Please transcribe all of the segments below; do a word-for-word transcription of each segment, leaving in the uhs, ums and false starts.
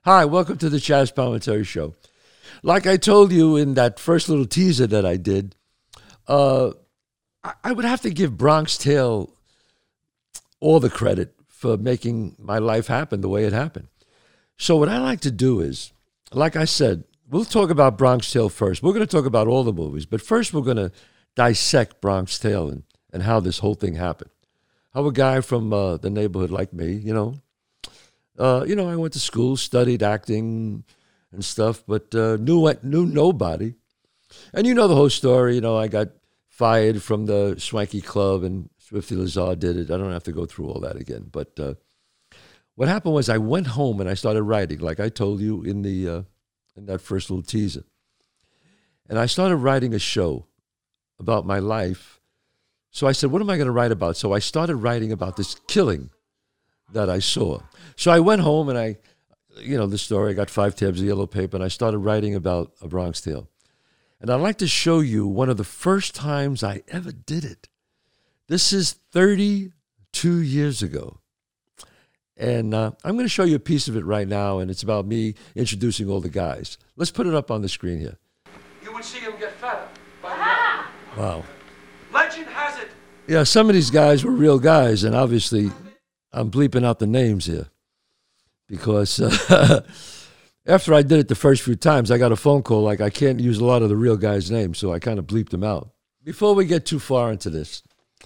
Hi, welcome to the Chaz Palminteri Show. Like I told you in that first little teaser that I did, uh, I, I would have to give Bronx Tale all the credit for making my life happen the way it happened. So what I like to do is, like I said, we'll talk about Bronx Tale first. We're going to talk about all the movies, but first we're going to dissect Bronx Tale and, and how this whole thing happened. How a guy from uh, the neighborhood like me, you know, uh, you know, I went to school, studied acting and stuff, but uh, knew knew nobody. And you know the whole story. You know, I got fired from the Swanky Club, and Swifty Lazar did it. I don't have to go through all that again. But uh, what happened was I went home and I started writing, like I told you in the uh, in that first little teaser. And I started writing a show about my life. So I said, what am I going to write about? So I started writing about this killing that I saw. So I went home and I, you know, the story, I got five tabs of yellow paper and I started writing about A Bronx Tale. And I'd like to show you one of the first times I ever did it. This is thirty-two years ago. And uh, I'm going to show you a piece of it right now, and it's about me introducing all the guys. Let's put it up on the screen here. You would see him get fatter. By wow. Legend has it. Yeah, some of these guys were real guys, and obviously I'm bleeping out the names here because uh, after I did it the first few times, I got a phone call like I can't use a lot of the real guys' names, so I kind of bleeped them out. Before we get too far into this,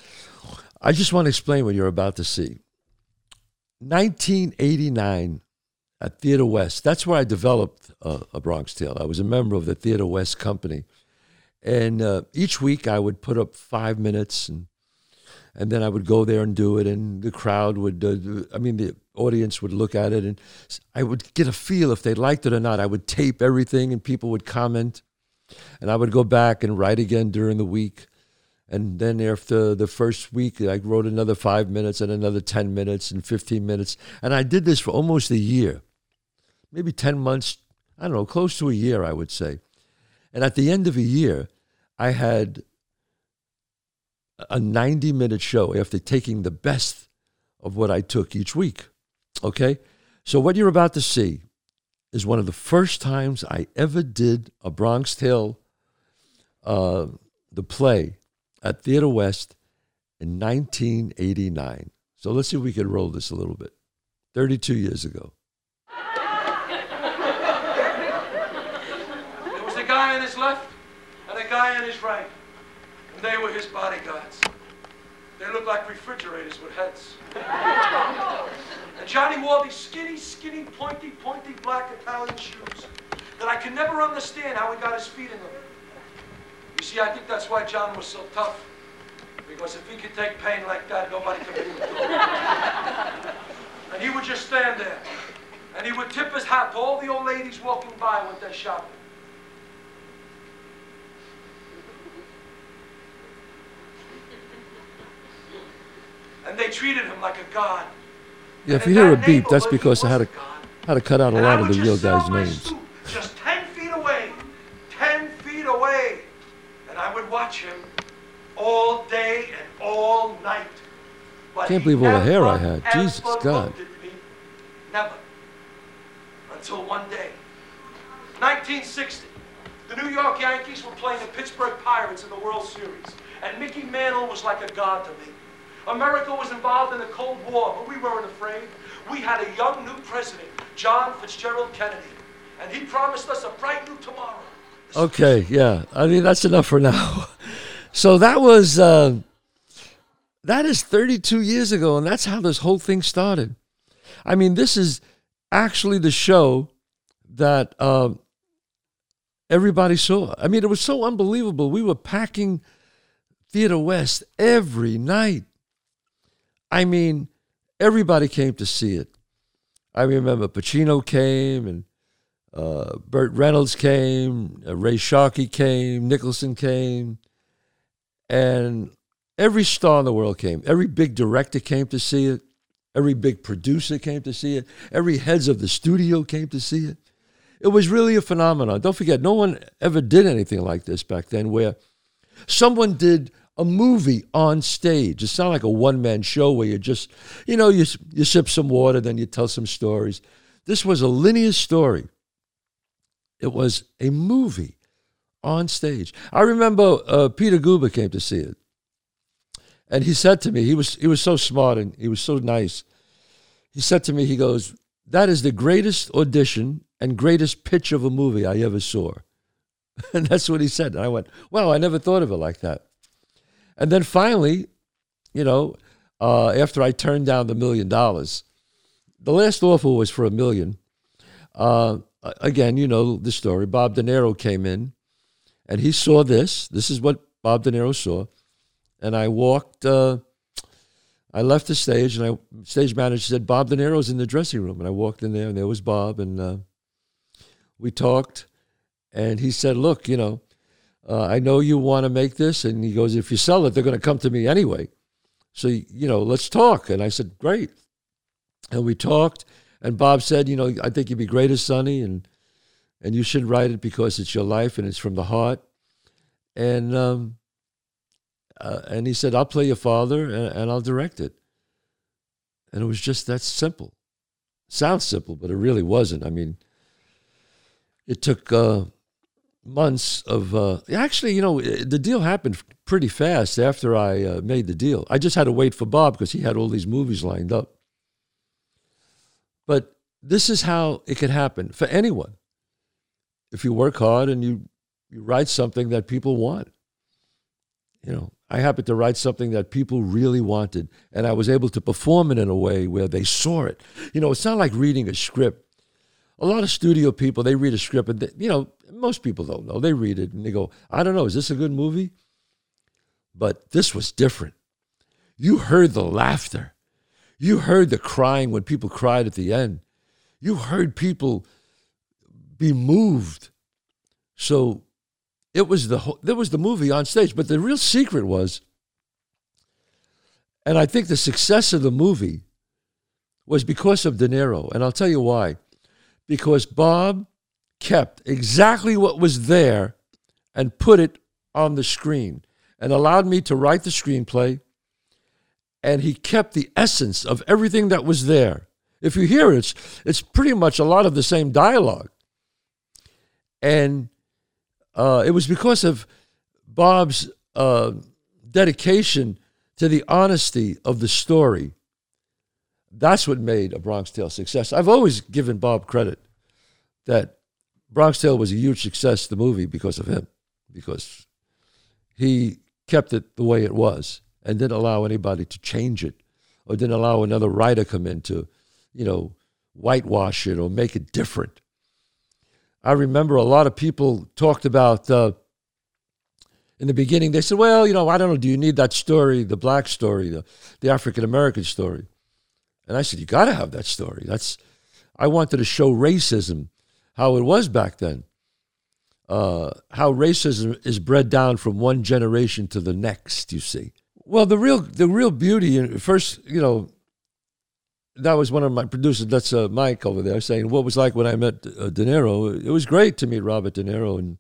I just want to explain what you're about to see. nineteen eighty-nine at Theater West. That's where I developed uh, A Bronx Tale. I was a member of the Theater West company. And uh, each week I would put up five minutes and and then I would go there and do it. And the crowd would, uh, I mean, the audience would look at it and I would get a feel if they liked it or not. I would tape everything and people would comment. And I would go back and write again during the week. And then after the first week, I wrote another five minutes and another ten minutes and fifteen minutes. And I did this for almost a year, maybe ten months, I don't know, close to a year, I would say. And at the end of a year, I had a ninety-minute show after taking the best of what I took each week, okay? So what you're about to see is one of the first times I ever did A Bronx Tale, uh, the play, at Theater West in nineteen eighty-nine. So let's see if we can roll this a little bit. thirty-two years ago. There was a guy on his left and a guy on his right. And they were his bodyguards. They looked like refrigerators with heads. And Johnny wore these skinny, skinny, pointy, pointy black Italian shoes that I could never understand how he got his feet in them. You see, I think that's why John was so tough. Because if he could take pain like that, nobody could beat him. And he would just stand there. And he would tip his hat to all the old ladies walking by when they're shopping. And they treated him like a god. Yeah, if you hear a beep, that's because I had to, had to cut out a and lot I of the would real just sell guys' my names. suit just ten feet away. Ten feet away. And I would watch him all day and all night. But Can't he believe all the hair I never, had. ever Jesus God. looked at me. Never. Until one day. nineteen sixty. The New York Yankees were playing the Pittsburgh Pirates in the World Series. And Mickey Mantle was like a god to me. America was involved in the Cold War, but we weren't afraid. We had a young new president, John Fitzgerald Kennedy. And he promised us a bright new tomorrow. Okay, yeah. I mean, that's enough for now. So that was, uh, that is thirty-two years ago, and that's how this whole thing started. I mean, this is actually the show that uh, everybody saw. I mean, it was so unbelievable. We were packing Theater West every night. I mean, everybody came to see it. I remember Pacino came, and uh, Burt Reynolds came, uh, Ray Sharkey came, Nicholson came, and every star in the world came. Every big director came to see it. Every big producer came to see it. Every heads of the studio came to see it. It was really a phenomenon. Don't forget, no one ever did anything like this back then, where someone did a movie on stage. It's not like a one-man show where you just, you know, you you sip some water, then you tell some stories. This was a linear story. It was a movie on stage. I remember uh, Peter Guber came to see it. And he said to me, he was he was so smart and he was so nice. He said to me, he goes, that is the greatest audition and greatest pitch of a movie I ever saw. And that's what he said. And I went, wow, I never thought of it like that. And then finally, you know, uh, after I turned down the million dollars, the last offer was for a million. Uh, again, you know the story. Bob De Niro came in, and he saw this. This is what Bob De Niro saw. And I walked, uh, I left the stage, and I stage manager said, Bob De Niro's in the dressing room. And I walked in there, and there was Bob, and uh, we talked. And he said, look, you know, uh, I know you want to make this. And he goes, if you sell it, they're going to come to me anyway. So, you know, let's talk. And I said, great. And we talked. And Bob said, you know, I think you'd be great as Sonny, and and you should write it because it's your life and it's from the heart. And um, uh, and he said, I'll play your father and, and I'll direct it. And it was just that simple. Sounds simple, but it really wasn't. I mean, it took uh, months of, uh, actually, you know, the deal happened pretty fast after I uh, made the deal. I just had to wait for Bob because he had all these movies lined up. But this is how it could happen for anyone. If you work hard and you, you write something that people want. You know, I happened to write something that people really wanted, and I was able to perform it in a way where they saw it. You know, it's not like reading a script. A lot of studio people, they read a script, and they, you know, most people don't know. They read it, and they go, I don't know, is this a good movie? But this was different. You heard the laughter. You heard the crying when people cried at the end. You heard people be moved. So it was the whole, there was the movie on stage. But the real secret was, and I think the success of the movie was because of De Niro. And I'll tell you why. Because Bob kept exactly what was there and put it on the screen and allowed me to write the screenplay. And he kept the essence of everything that was there. If you hear it, it's, it's pretty much a lot of the same dialogue. And uh, it was because of Bob's uh, dedication to the honesty of the story. That's what made A Bronx Tale a success. I've always given Bob credit that Bronx Tale was a huge success, the movie, because of him, because he kept it the way it was and didn't allow anybody to change it or didn't allow another writer come in to, you know, whitewash it or make it different. I remember a lot of people talked about, uh, in the beginning, they said, well, you know, I don't know, do you need that story, the black story, the, the African-American story? And I said, you got to have that story. That's, I wanted to show racism, how it was back then, uh, how racism is bred down from one generation to the next, you see. Well, the real the real beauty, first, you know, that was one of my producers, that's uh, Mike over there, saying, what was like when I met uh, De Niro? It was great to meet Robert De Niro. And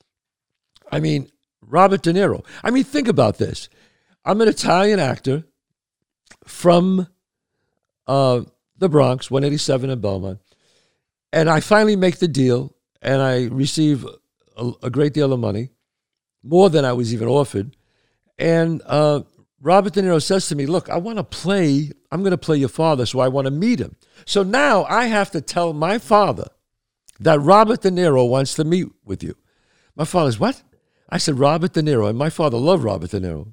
I mean, Robert De Niro. I mean, think about this. I'm an Italian actor from uh, the Bronx, one eighty-seven in Belmont. And I finally make the deal, and I receive a, a great deal of money, more than I was even offered. And uh, Robert De Niro says to me, look, I want to play, I'm going to play your father, so I want to meet him. So now I have to tell my father that Robert De Niro wants to meet with you. My father's, what? I said, Robert De Niro, and my father loved Robert De Niro.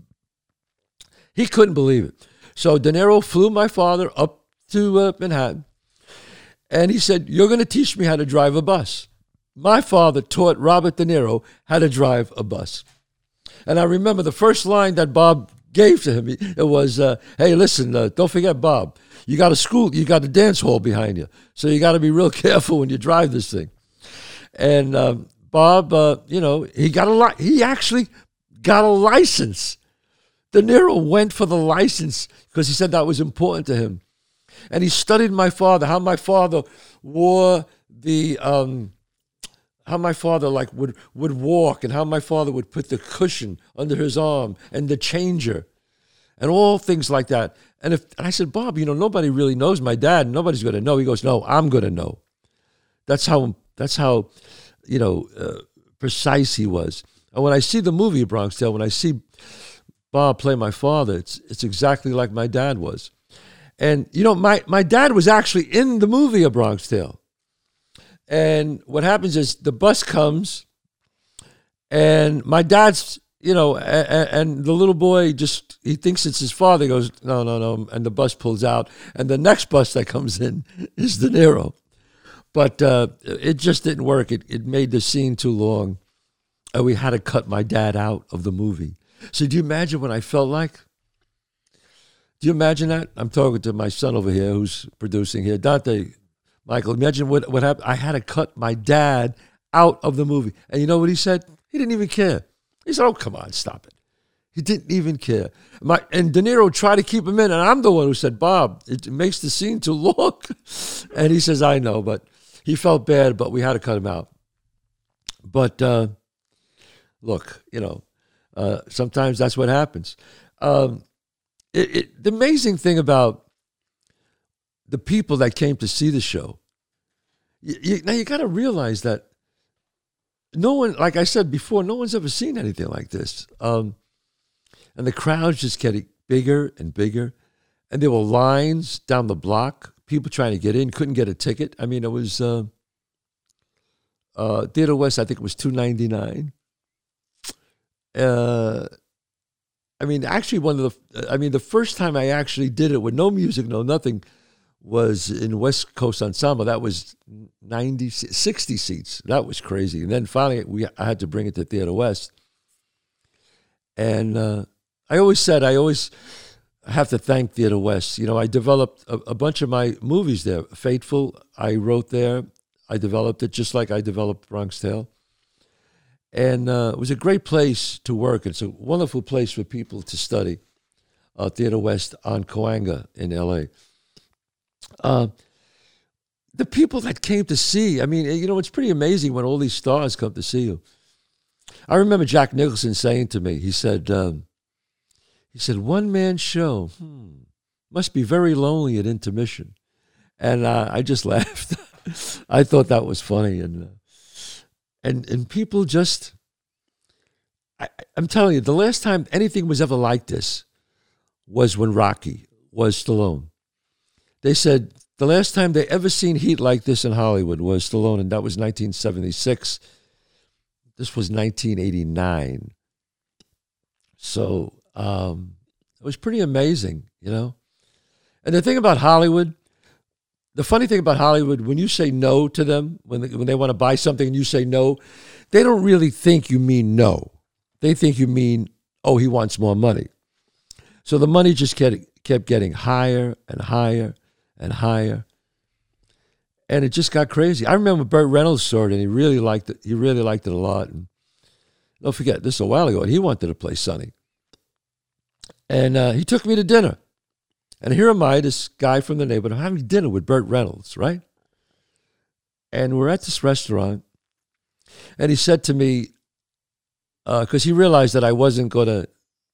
He couldn't believe it. So De Niro flew my father up to uh, Manhattan, and he said, you're going to teach me how to drive a bus. My father taught Robert De Niro how to drive a bus. And I remember the first line that Bob gave to him, it was, uh, hey, listen, uh, don't forget, Bob, you got a school, you got a dance hall behind you, so you got to be real careful when you drive this thing. And um, Bob, uh, you know, he got a li- he actually got a license. De Niro went for the license because he said that was important to him. And he studied my father, how my father wore the, um, how my father like would, would walk and how my father would put the cushion under his arm and the changer. and all things like that. And if and I said, Bob, you know, nobody really knows my dad. Nobody's going to know. He goes, no, I'm going to know. That's how, that's how, you know, uh, precise he was. And when I see the movie Bronx Tale, when I see Bob play my father, it's it's exactly like my dad was. And, you know, my, my dad was actually in the movie A Bronx Tale. And what happens is the bus comes, and my dad's, you know, and, and the little boy just, he thinks it's his father. He goes, no, no, no. And the bus pulls out. And the next bus that comes in is De Niro. But uh, it just didn't work. It, it made the scene too long. And we had to cut my dad out of the movie. So do you imagine what I felt like? Do you imagine that? I'm talking to my son over here who's producing here. Dante, Michael, imagine what, what happened. I had to cut my dad out of the movie. And you know what he said? He didn't even care. He said, oh, come on, stop it. He didn't even care. My, and De Niro tried to keep him in, and I'm the one who said, Bob, it makes the scene too long. And he says, I know, but he felt bad, but we had to cut him out. But uh, look, you know, uh, sometimes that's what happens. Um, it, it, the amazing thing about the people that came to see the show, you, you, now you got to realize that no one, like I said before, no one's ever seen anything like this. Um, and the crowds just getting bigger and bigger. And there were lines down the block, people trying to get in, couldn't get a ticket. I mean, it was, uh, uh, Theater West, I think it was two ninety-nine. Uh, I mean, actually one of the, I mean, the first time I actually did it with no music, no nothing, was in West Coast Ensemble. That was ninety, sixty seats. That was crazy. And then finally, we I had to bring it to Theater West. And uh, I always said, I always have to thank Theater West. You know, I developed a, a bunch of my movies there. Fateful, I wrote there. I developed it just like I developed Bronx Tale. And uh, it was a great place to work. It's a wonderful place for people to study. Uh, Theater West on Coanga in L A. Uh, the people that came to see, I mean, you know, it's pretty amazing when all these stars come to see you. I remember Jack Nicholson saying to me, he said, um, he said, one-man show, hmm, must be very lonely at intermission. And uh, I just laughed. I thought that was funny. And, uh, and, and people just, I, I'm telling you, the last time anything was ever like this was when Rocky was Stallone. They said the last time they ever seen heat like this in Hollywood was Stallone, and that was nineteen seventy-six. This was nineteen eighty-nine. So um, it was pretty amazing, you know. And the thing about Hollywood, the funny thing about Hollywood, when you say no to them, when they, when they want to buy something and you say no, they don't really think you mean no. They think you mean, oh, he wants more money. So the money just kept, kept getting higher and higher and higher. And it just got crazy. I remember Burt Reynolds saw it, and he really liked it. He really liked it a lot. And don't forget, this is a while ago, and he wanted to play Sonny. And uh, he took me to dinner. And here am I, this guy from the neighborhood, having dinner with Burt Reynolds, right? And we're at this restaurant, and he said to me, because uh, he realized that I wasn't going to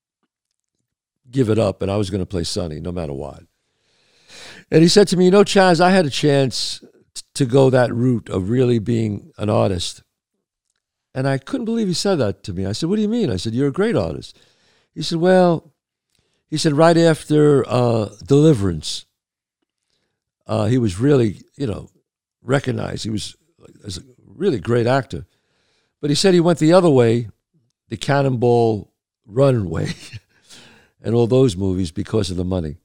give it up, and I was going to play Sonny no matter what. And he said to me, you know, Chaz, I had a chance t- to go that route of really being an artist. And I couldn't believe he said that to me. I said, what do you mean? I said, you're a great artist. He said, well, he said, right after uh, Deliverance, uh, he was really, you know, recognized. He was as a really great actor. But he said he went the other way, the Cannonball Run way, and all those movies because of the money.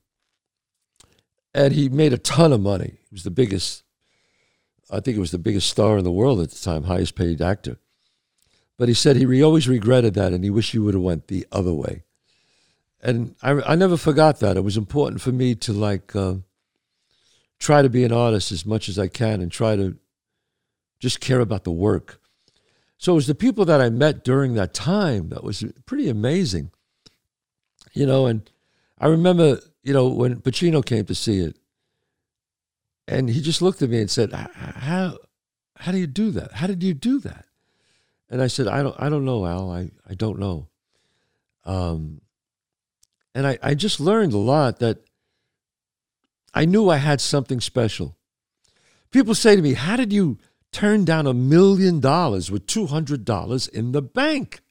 And he made a ton of money. He was the biggest, I think it was the biggest star in the world at the time, highest paid actor. But he said he re- always regretted that, and he wished he would have went the other way. And I, I never forgot that. It was important for me to like uh, try to be an artist as much as I can and try to just care about the work. So it was the people that I met during that time that was pretty amazing. You know, and I remember, you know, when Pacino came to see it, and he just looked at me and said, how how do you do that? How did you do that? And I said, I don't I don't know, Al. I, I don't know. Um, And I, I just learned a lot that I knew I had something special. People say to me, how did you turn down a million dollars with two hundred dollars in the bank?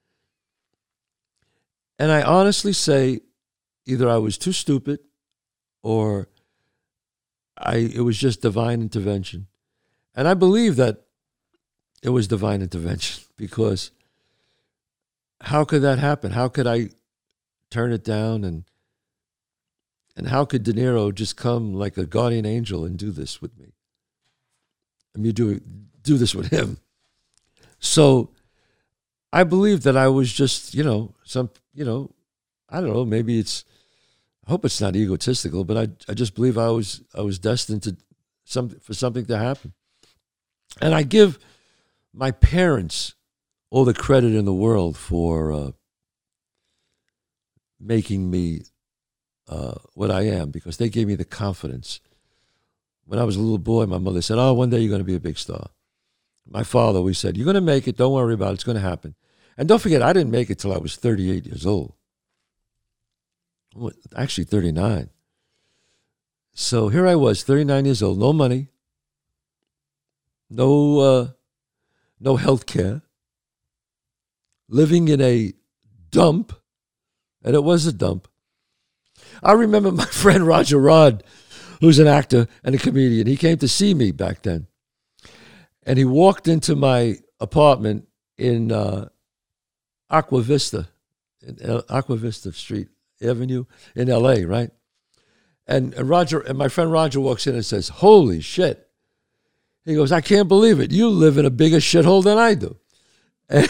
And I honestly say either I was too stupid or I it was just divine intervention. And I believe that it was divine intervention because how could that happen? How could I turn it down? And and how could De Niro just come like a guardian angel and do this with me? I mean, do do this with him. So I believe that I was just, you know, some, you know, I don't know, maybe it's, I hope it's not egotistical, but I I just believe I was I was destined to some for something to happen. And I give my parents all the credit in the world for uh, making me uh, what I am, because they gave me the confidence. When I was a little boy, my mother said, oh, one day you're going to be a big star. My father always said, you're going to make it. Don't worry about it. It's going to happen. And don't forget, I didn't make it till I was thirty-eight years old. Well, actually, thirty-nine. So here I was, thirty-nine years old, no money, no, uh, no health care, living in a dump, and it was a dump. I remember my friend Roger Rod, who's an actor and a comedian. He came to see me back then. And he walked into my apartment in uh, Aqua Vista, in L- Aqua Vista Street Avenue in L A, right? And, and Roger, and my friend Roger walks in and says, holy shit. He goes, I can't believe it. You live in a bigger shithole than I do. And,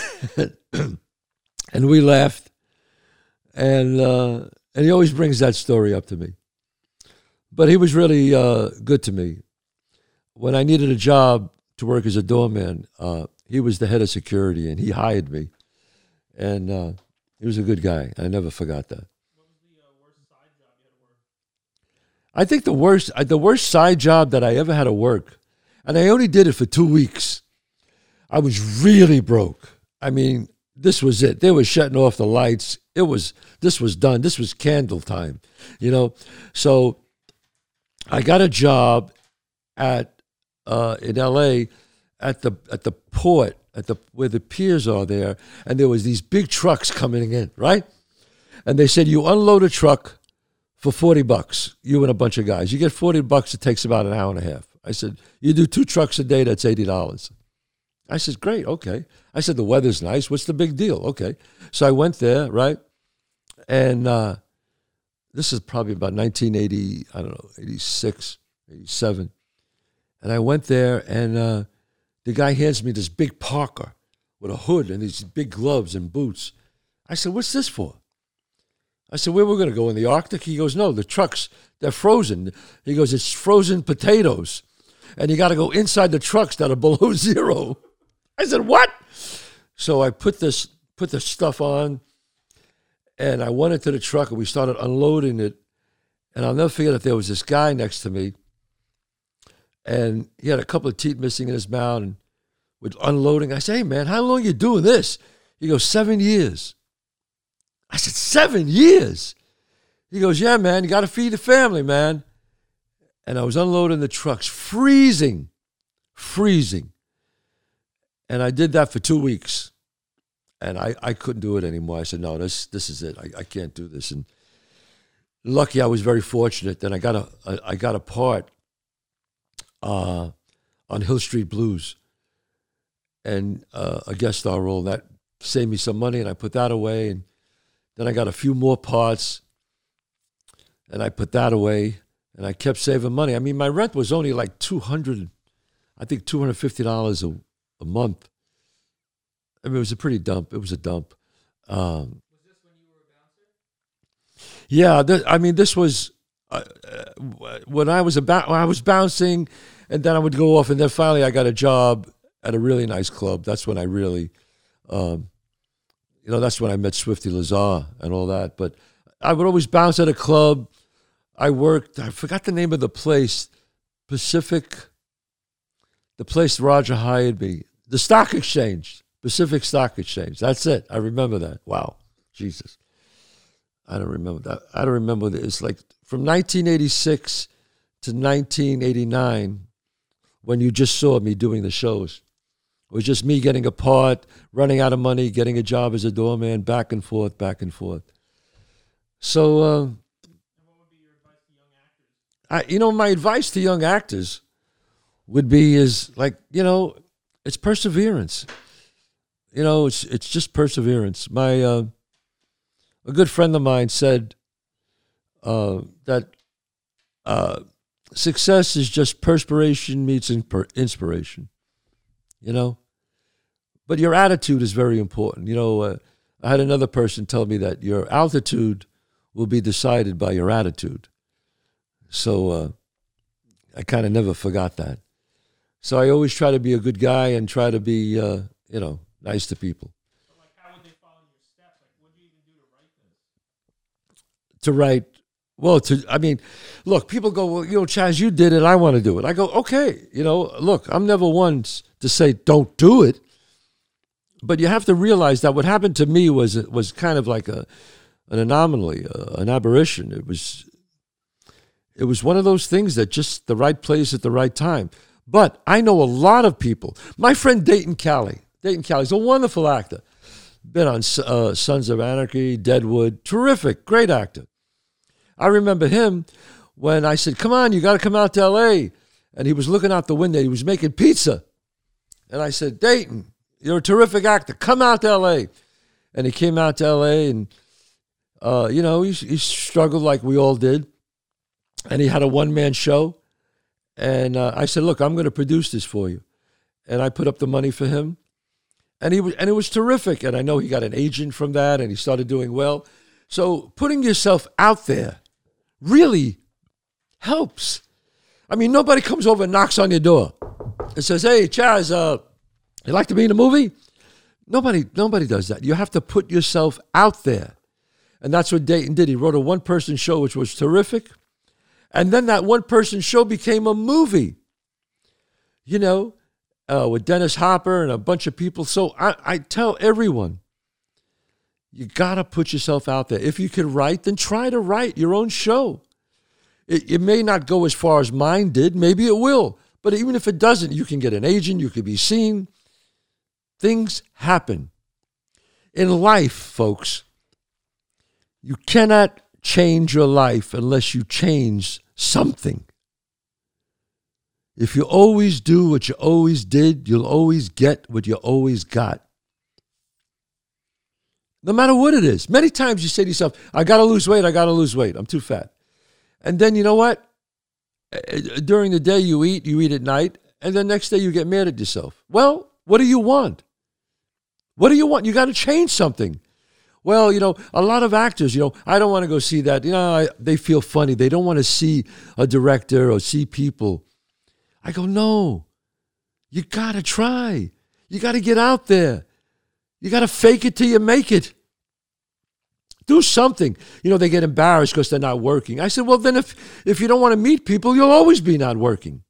and we laughed. And uh, and he always brings that story up to me. But he was really uh, good to me. When I needed a job to work as a doorman, uh, he was the head of security, and he hired me. And uh, he was a good guy. I never forgot that. What was the uh, worst side job you had to work? I think the worst, uh, the worst side job that I ever had to work, and I only did it for two weeks. I was really broke. I mean, this was it. They were shutting off the lights. It was, this was done. This was candle time, you know? So I got a job at, uh, in L A at the, at the port, at the, where the piers are there. And there was these big trucks coming in, right? And they said, you unload a truck for forty bucks, you and a bunch of guys. You get forty bucks, it takes about an hour and a half. I said, you do two trucks a day, that's eighty dollars. I said, great, okay. I said, the weather's nice. What's the big deal? Okay. So I went there, right? And uh, this is probably about nineteen eighty, I don't know, eighty-six, eighty-seven. And I went there, and uh, the guy hands me this big Parker with a hood and these big gloves and boots. I said, what's this for? I said, where we're going to go, in the Arctic? He goes, no, the trucks, they're frozen. He goes, it's frozen potatoes. And you got to go inside the trucks that are below zero. I said, what? So I put this put the stuff on, and I went into the truck, and we started unloading it. And I'll never forget that there was this guy next to me, and he had a couple of teeth missing in his mouth, and with unloading, I said, hey, man, how long are you doing this? He goes, seven years. I said, seven years? He goes, yeah, man, you got to feed the family, man. And I was unloading the trucks, freezing, freezing. And I did that for two weeks. And I, I couldn't do it anymore. I said, no, this this is it. I, I can't do this. And lucky, I was very fortunate. Then I got a, a I got a part uh, on Hill Street Blues, and uh, a guest star role. That saved me some money, and I put that away. And then I got a few more parts, and I put that away, and I kept saving money. I mean, my rent was only like two hundred, I think two hundred fifty dollars a, a month. I mean, it was a pretty dump. It was a dump. Um, Was this when you were a bouncer? yeah, th- I mean, this was uh, uh, when I was about. When I was bouncing, and then I would go off, and then finally I got a job at a really nice club. That's when I really, um, you know, that's when I met Swifty Lazar and all that. But I would always bounce at a club. I worked. I forgot the name of the place. Pacific. The place Roger hired me. The Stock Exchange. Pacific Stock Exchange. That's it. I remember that. Wow. Jesus. I don't remember that. I don't remember that. It's like from nineteen eighty-six to nineteen eighty-nine when you just saw me doing the shows. It was just me getting a part, running out of money, getting a job as a doorman, back and forth, back and forth. So, uh, And what would be your advice to young actors? I, you know, my advice to young actors would be is like, you know, it's perseverance. You know, it's it's just perseverance. My uh, a good friend of mine said uh, that uh, success is just perspiration meets inspir- inspiration. You know, but your attitude is very important. You know, uh, I had another person tell me that your altitude will be decided by your attitude. So uh, I kind of never forgot that. So I always try to be a good guy and try to be, uh, you know, nice to people. So, like, how would they follow your steps? Like, what do you even do to write this? To write, well, to, I mean, look, people go, well, you know, Chaz, you did it, I want to do it. I go, okay, you know, look, I'm never one to say don't do it. But you have to realize that what happened to me was was kind of like a an anomaly, uh, an aberration. It was it was one of those things that just the right place at the right time. But I know a lot of people. My friend Dayton Cali, Dayton Cali's a wonderful actor. Been on uh, Sons of Anarchy, Deadwood, terrific, great actor. I remember him when I said, come on, you got to come out to L A. And he was looking out the window. He was making pizza. And I said, Dayton, you're a terrific actor. Come out to L A. And he came out to L A and, uh, you know, he, he struggled like we all did. And he had a one-man show. And uh, I said, look, I'm going to produce this for you. And I put up the money for him. And he was, and it was terrific. And I know he got an agent from that, and he started doing well. So putting yourself out there really helps. I mean, nobody comes over and knocks on your door and says, hey, Chaz, uh, you like to be in a movie? Nobody, nobody does that. You have to put yourself out there. And that's what Dayton did. He wrote a one-person show, which was terrific. And then that one-person show became a movie, you know, uh, with Dennis Hopper and a bunch of people. So I, I tell everyone, you got to put yourself out there. If you can write, then try to write your own show. It, it may not go as far as mine did. Maybe it will. But even if it doesn't, you can get an agent. You can be seen. Things happen. In life, folks, you cannot change your life unless you change something. If you always do what you always did, you'll always get what you always got. No matter what it is. Many times you say to yourself, I got to lose weight, I got to lose weight. I'm too fat. And then you know what? During the day you eat, you eat at night, and the next day you get mad at yourself. Well, what do you want? What do you want? You got to change something. Well, you know, a lot of actors, you know, I don't want to go see that. You know, I, they feel funny. They don't want to see a director or see people. I go, no, you got to try. You got to get out there. You got to fake it till you make it. Do something. You know, they get embarrassed because they're not working. I said, well, then if, if you don't want to meet people, you'll always be not working.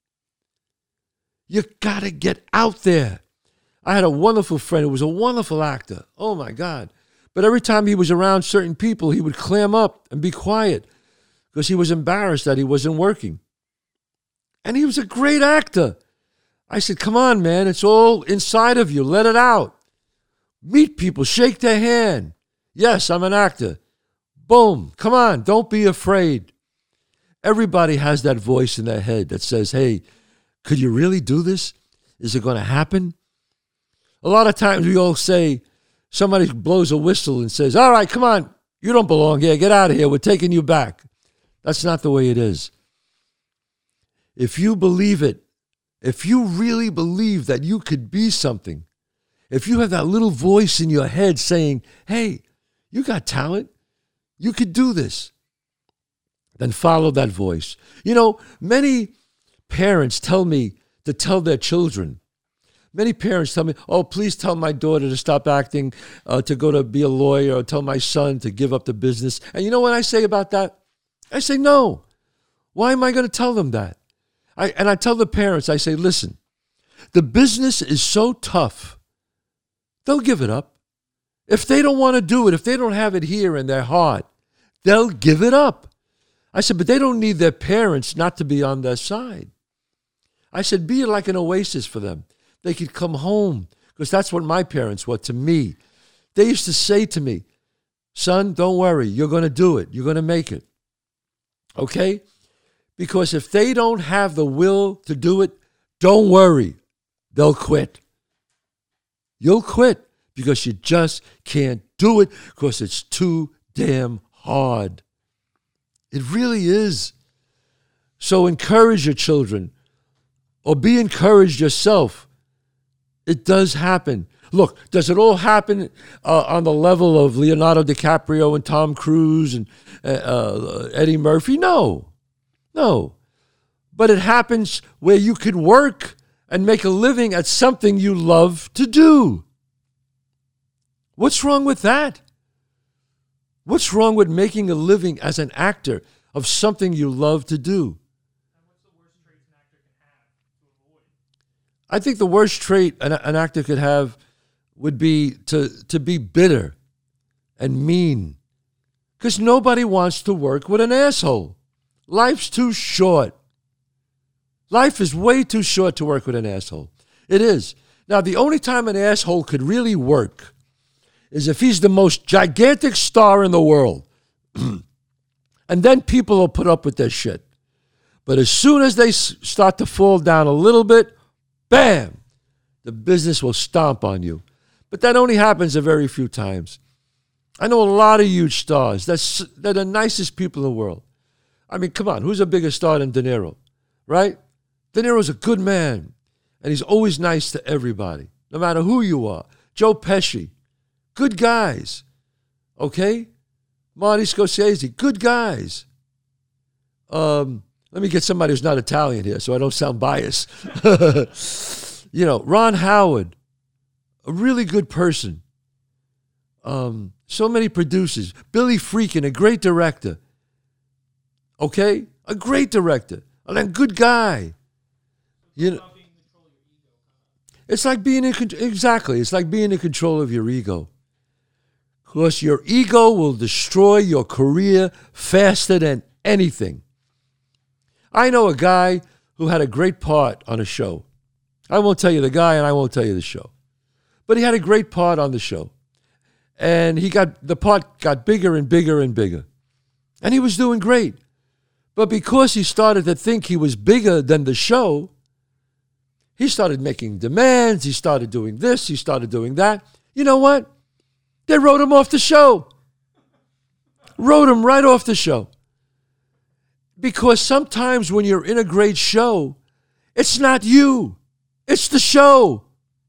You got to get out there. I had a wonderful friend who was a wonderful actor. Oh, my God. But every time he was around certain people, he would clam up and be quiet because he was embarrassed that he wasn't working. And he was a great actor. I said, come on, man. It's all inside of you. Let it out. Meet people. Shake their hand. Yes, I'm an actor. Boom. Come on. Don't be afraid. Everybody has that voice in their head that says, hey, could you really do this? Is it going to happen? A lot of times we all say, somebody blows a whistle and says, all right, come on, you don't belong here. Get out of here. We're taking you back. That's not the way it is. If you believe it, if you really believe that you could be something, if you have that little voice in your head saying, hey, you got talent, you could do this, then follow that voice. You know, many parents tell me to tell their children, Many parents tell me, oh, please tell my daughter to stop acting, uh, to go to be a lawyer, or tell my son to give up the business. And you know what I say about that? I say, no. Why am I going to tell them that? I, and I tell the parents, I say, listen, the business is so tough, they'll give it up. If they don't want to do it, if they don't have it here in their heart, they'll give it up. I said, but they don't need their parents not to be on their side. I said, be like an oasis for them. They could come home, because that's what my parents were to me. They used to say to me, son, don't worry, you're going to do it. You're going to make it. Okay? Because if they don't have the will to do it, don't worry, they'll quit. You'll quit because you just can't do it because it's too damn hard. It really is. So encourage your children or be encouraged yourself. It does happen. Look, does it all happen uh, on the level of Leonardo DiCaprio and Tom Cruise and uh, uh, Eddie Murphy? No, no. But it happens where you can work and make a living at something you love to do. What's wrong with that? What's wrong with making a living as an actor of something you love to do? And what's the worst trait an actor can have to avoid? I think the worst trait an, an actor could have would be to, to be bitter and mean. Because nobody wants to work with an asshole. Life's too short. Life is way too short to work with an asshole. It is. Now, the only time an asshole could really work is if he's the most gigantic star in the world. And then people will put up with their shit. But as soon as they s- start to fall down a little bit, bam, the business will stomp on you. But that only happens a very few times. I know a lot of huge stars. That's, they're the nicest people in the world. I mean, come on, who's a bigger star than De Niro, right? De Niro's a good man, and he's always nice to everybody, no matter who you are. Joe Pesci, good guys, okay? Marty Scorsese, good guys. Um, let me get somebody who's not Italian here so I don't sound biased. You know, Ron Howard, a really good person. Um, so many producers. Billy Friedkin, a great director. Okay? A great director. And a good guy. You know, it's like being in control. Exactly. It's like being in control of your ego. Because your ego will destroy your career faster than anything. I know a guy who had a great part on a show. I won't tell you the guy and I won't tell you the show. But he had a great part on the show. And he got the part got bigger and bigger and bigger. And he was doing great. But because he started to think he was bigger than the show, he started making demands. He started doing this. He started doing that. You know what? They wrote him off the show. Wrote him right off the show. Because sometimes when you're in a great show, it's not you. It's the show.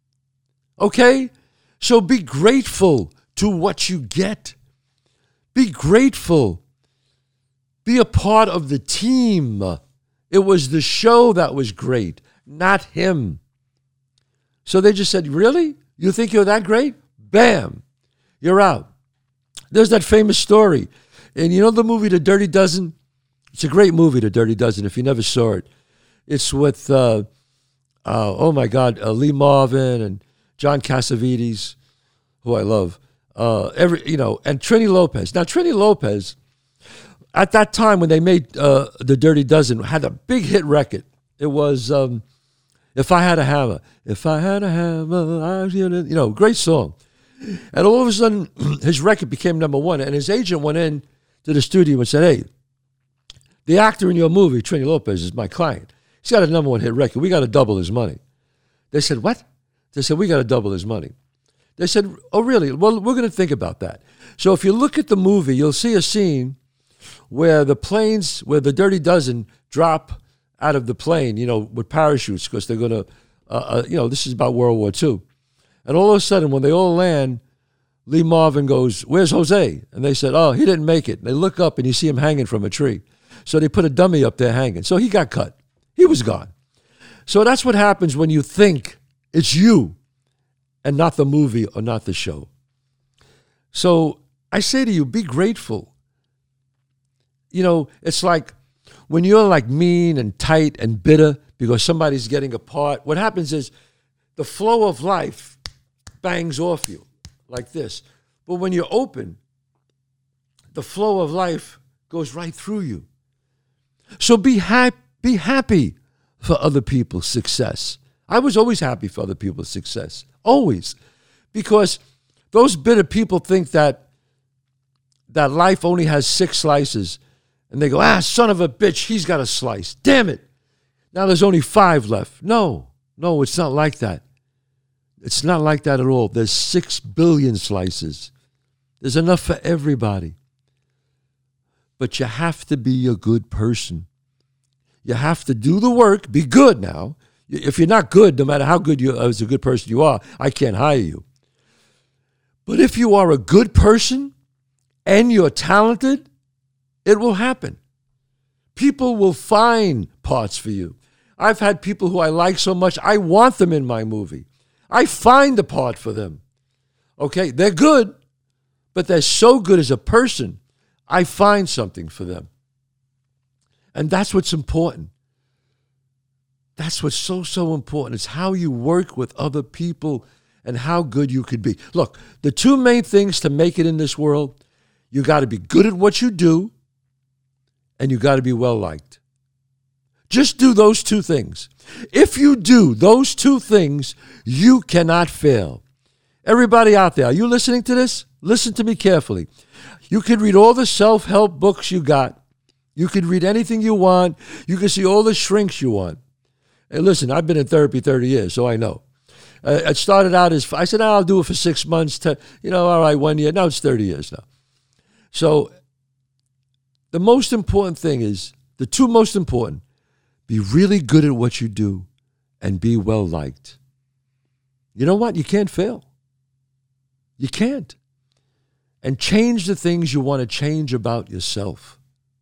Okay? So be grateful to what you get. Be grateful. Be a part of the team. It was the show that was great, not him. So they just said, really? You think you're that great? Bam. You're out. There's that famous story. And you know the movie The Dirty Dozen? It's a great movie, The Dirty Dozen, if you never saw it. It's with, uh, uh, oh my God, uh, Lee Marvin and John Cassavetes, who I love. Uh, every you know, and Trini Lopez. Now, Trini Lopez, at that time when they made uh, The Dirty Dozen, had a big hit record. It was um, If I Had a Hammer. If I Had a Hammer, I, you know, great song. And all of a sudden, his record became number one. And his agent went in to the studio and said, hey, the actor in your movie, Trini Lopez, is my client. He's got a number one hit record. We got to double his money. They said, what? They said, we got to double his money. They said, oh, really? Well, we're going to think about that. So if you look at the movie, you'll see a scene where the planes, where the Dirty Dozen drop out of the plane, you know, with parachutes, because they're going to, uh, uh, you know, this is about World War Two. And all of a sudden, when they all land, Lee Marvin goes, where's Jose? And they said, oh, he didn't make it. And they look up and you see him hanging from a tree. So they put a dummy up there hanging. So he got cut. He was gone. So that's what happens when you think it's you and not the movie or not the show. So I say to you, be grateful. You know, it's like when you're like mean and tight and bitter because somebody's getting a part, what happens is the flow of life bangs off you like this. But when you're open, the flow of life goes right through you. So be happy, be happy for other people's success. I was always happy for other people's success, always, because those bitter people think that that life only has six slices, and they go, ah, son of a bitch, he's got a slice. Damn it. Now there's only five left. No, no, it's not like that. It's not like that at all. There's six billion slices. There's enough for everybody. But you have to be a good person. You have to do the work, be good now. If you're not good, no matter how good you as a good person you are, I can't hire you. But if you are a good person and you're talented, it will happen. People will find parts for you. I've had people who I like so much, I want them in my movie. I find the part for them. Okay, they're good, but they're so good as a person, I find something for them. And that's what's important. That's what's so, so important. It's how you work with other people and how good you could be. Look, the two main things to make it in this world, you got to be good at what you do and you got to be well-liked. Just do those two things. If you do those two things, you cannot fail. Everybody out there, are you listening to this? Listen to me carefully. You can read all the self-help books you got. You can read anything you want. You can see all the shrinks you want. And listen, I've been in therapy thirty years, so I know. Uh, it started out as, I said, oh, I'll do it for six months. To, you know, all right, one year. Now it's thirty years now. So the most important thing is, the two most important, be really good at what you do and be well-liked. You know what? You can't fail. You can't. And change the things you want to change about yourself.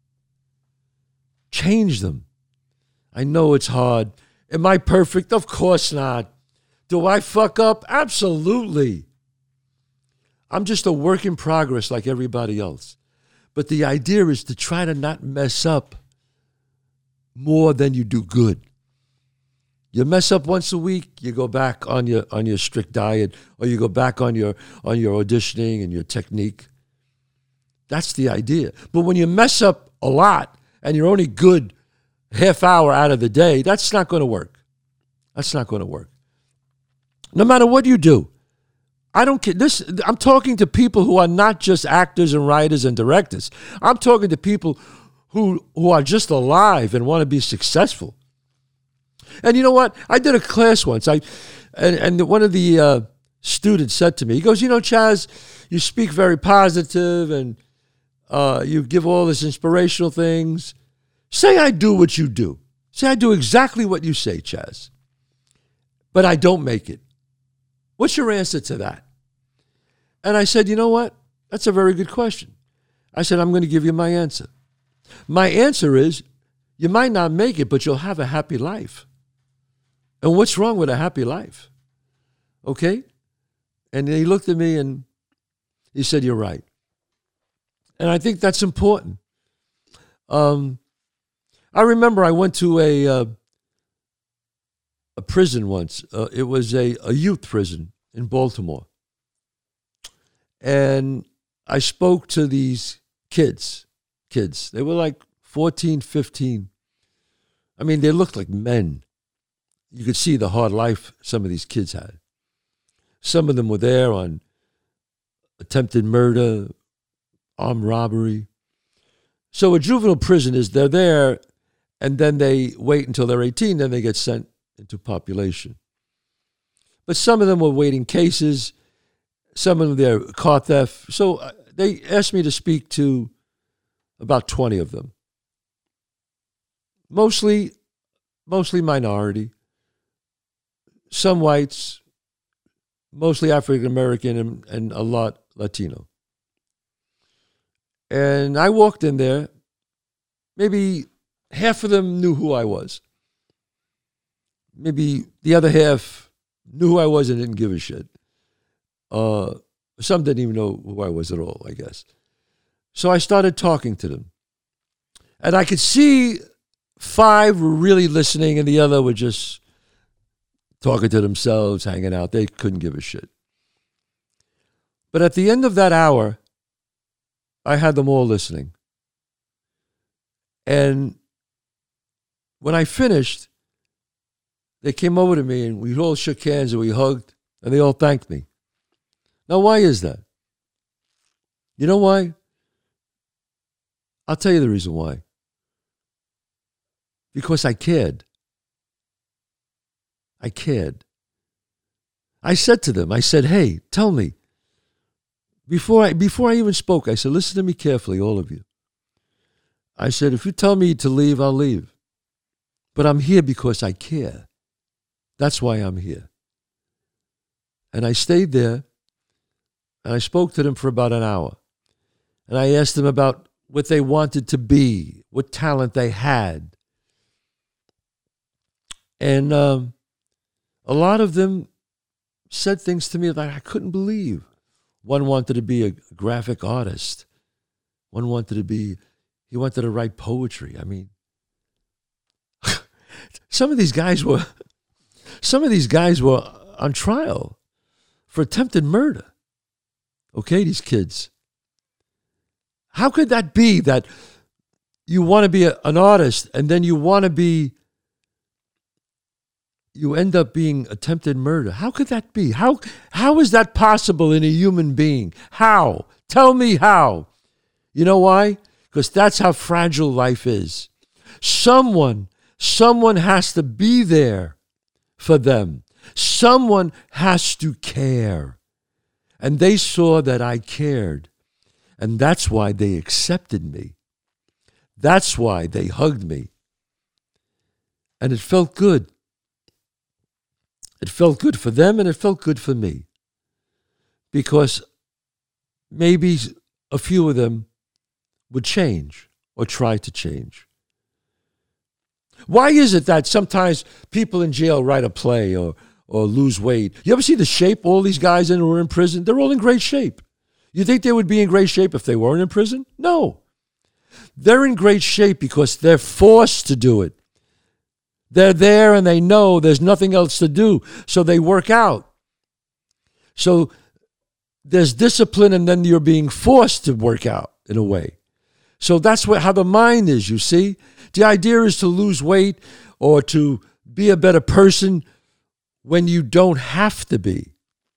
Change them. I know it's hard. Am I perfect? Of course not. Do I fuck up? Absolutely. I'm just a work in progress like everybody else. But the idea is to try to not mess up more than you do good. You mess up once a week, you go back on your on your strict diet, or you go back on your on your auditioning and your technique. That's the idea. But when you mess up a lot and you're only good half hour out of the day, that's not going to work. That's not going to work. No matter what you do. I don't care. This, I'm talking to people who are not just actors and writers and directors. I'm talking to people who who are just alive and want to be successful. And you know what? I did a class once. I and, and one of the uh, students said to me, he goes, you know, Chaz, you speak very positive and uh, you give all this inspirational things. Say I do what you do. Say I do exactly what you say, Chaz. But I don't make it. What's your answer to that? And I said, you know what? That's a very good question. I said, I'm going to give you my answer. My answer is, you might not make it, but you'll have a happy life. And what's wrong with a happy life? Okay? And he looked at me and he said, you're right. And I think that's important. Um, I remember I went to a uh, a prison once. Uh, it was a, a youth prison in Baltimore. And I spoke to these kids. Kids. They were like fourteen, fifteen. I mean, they looked like men. You could see the hard life some of these kids had. Some of them were there on attempted murder, armed robbery. So a juvenile prison is, they're there, and then they wait until they're eighteen, then they get sent into population. But some of them were waiting cases. Some of them, they're car theft. So they asked me to speak to about twenty of them. Mostly, mostly minority. Some whites, mostly African American, and, and a lot Latino. And I walked in there. Maybe half of them knew who I was. Maybe the other half knew who I was and didn't give a shit. Uh, some didn't even know who I was at all, I guess. So I started talking to them. And I could see five were really listening and the other were just talking to themselves, hanging out. They couldn't give a shit. But at the end of that hour, I had them all listening. And when I finished, they came over to me and we all shook hands and we hugged and they all thanked me. Now, why is that? You know why? I'll tell you the reason why. Because I cared. I cared. I said to them, I said, hey, tell me. Before I, before I even spoke, I said, listen to me carefully, all of you. I said, if you tell me to leave, I'll leave. But I'm here because I care. That's why I'm here. And I stayed there, and I spoke to them for about an hour. And I asked them about what they wanted to be, what talent they had. And um, a lot of them said things to me that I couldn't believe. One wanted to be a graphic artist. One wanted to be, he wanted to write poetry. I mean, some of these guys were, some of these guys were on trial for attempted murder. Okay, these kids. How could that be that you want to be a, an artist and then you want to be, you end up being attempted murder? How could that be? How, how is that possible in a human being? How? Tell me how. You know why? Because that's how fragile life is. Someone, someone has to be there for them. Someone has to care. And they saw that I cared. And that's why they accepted me. That's why they hugged me. And it felt good. It felt good for them and it felt good for me. Because maybe a few of them would change or try to change. Why is it that sometimes people in jail write a play or, or lose weight? You ever see the shape all these guys in who are in prison? They're all in great shape. You think they would be in great shape if they weren't in prison? No. They're in great shape because they're forced to do it. They're there and they know there's nothing else to do, so they work out. So there's discipline and then you're being forced to work out in a way. So that's what, how the mind is, you see. The idea is to lose weight or to be a better person when you don't have to be.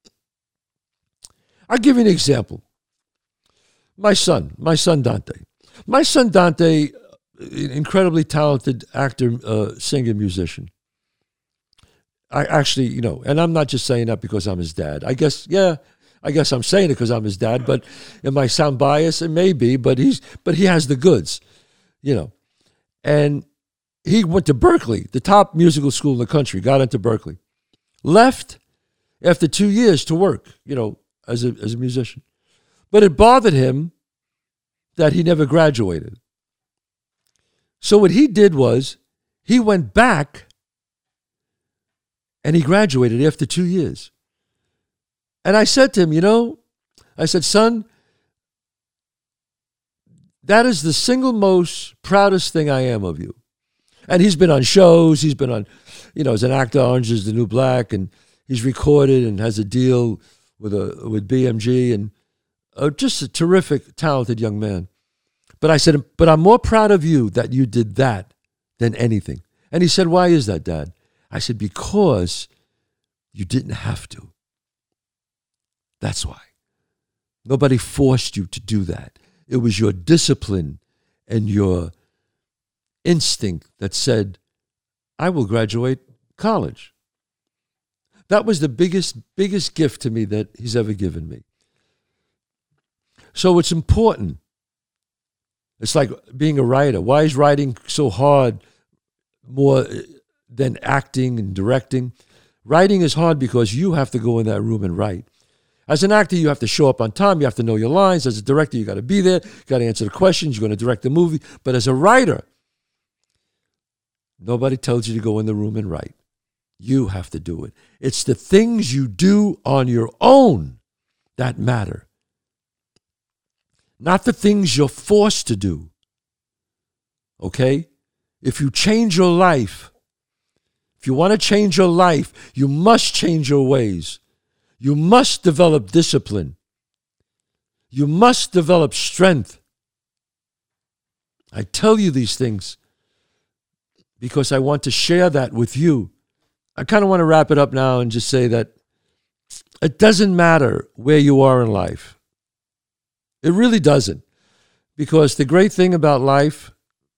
I'll give you an example. My son, my son Dante. My son Dante, incredibly talented actor, uh, singer, musician. I actually, you know, and I'm not just saying that because I'm his dad. I guess, yeah, I guess I'm saying it because I'm his dad, but it might sound biased. It may be, but he's, but he has the goods, you know. And he went to Berkeley, the top musical school in the country, got into Berkeley. Left after two years to work, you know, as a, as a musician. But it bothered him that he never graduated. So what he did was he went back and he graduated after two years. And I said to him, you know, I said, son, that is the single most proudest thing I am of you. And he's been on shows. He's been on, you know, as an actor, Orange is the New Black, and he's recorded and has a deal with a with B M G, and uh, just a terrific, talented young man. But I said, but I'm more proud of you that you did that than anything. And he said, why is that, Dad? I said, because you didn't have to. That's why. Nobody forced you to do that. It was your discipline and your instinct that said, I will graduate college. That was the biggest, biggest gift to me that he's ever given me. So it's important. It's like being a writer. Why is writing so hard more than acting and directing? Writing is hard because you have to go in that room and write. As an actor, you have to show up on time. You have to know your lines. As a director, you got to be there. You got to answer the questions. You're going to direct the movie. But as a writer, nobody tells you to go in the room and write. You have to do it. It's the things you do on your own that matter. Not the things you're forced to do. Okay? If you change your life, if you want to change your life, you must change your ways. You must develop discipline. You must develop strength. I tell you these things because I want to share that with you. I kind of want to wrap it up now and just say that it doesn't matter where you are in life. It really doesn't. Because the great thing about life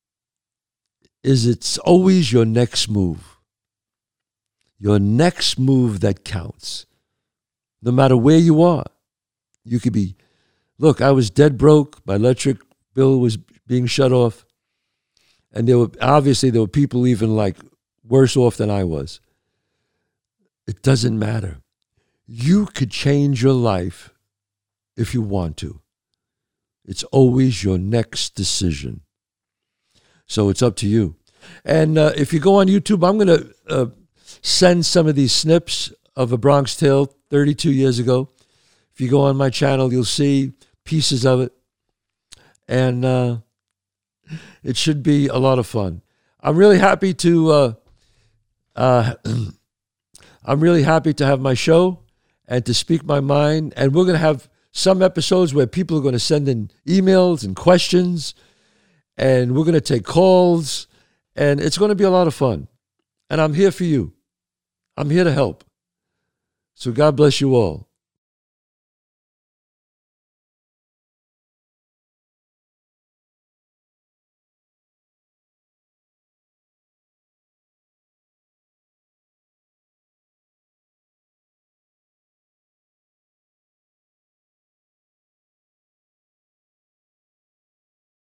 is it's always your next move. Your next move that counts. No matter where you are. You could be, look, I was dead broke. My electric bill was being shut off. And there were, obviously, there were people even like worse off than I was. It doesn't matter. You could change your life if you want to. It's always your next decision. So it's up to you. And uh, if you go on YouTube, I'm going to uh, send some of these snips of A Bronx Tale thirty-two years ago. If you go on my channel, you'll see pieces of it. And uh, it should be a lot of fun. I'm really happy to... Uh, uh, I'm really happy to have my show and to speak my mind. And we're going to have some episodes where people are going to send in emails and questions. And we're going to take calls. And it's going to be a lot of fun. And I'm here for you. I'm here to help. So God bless you all.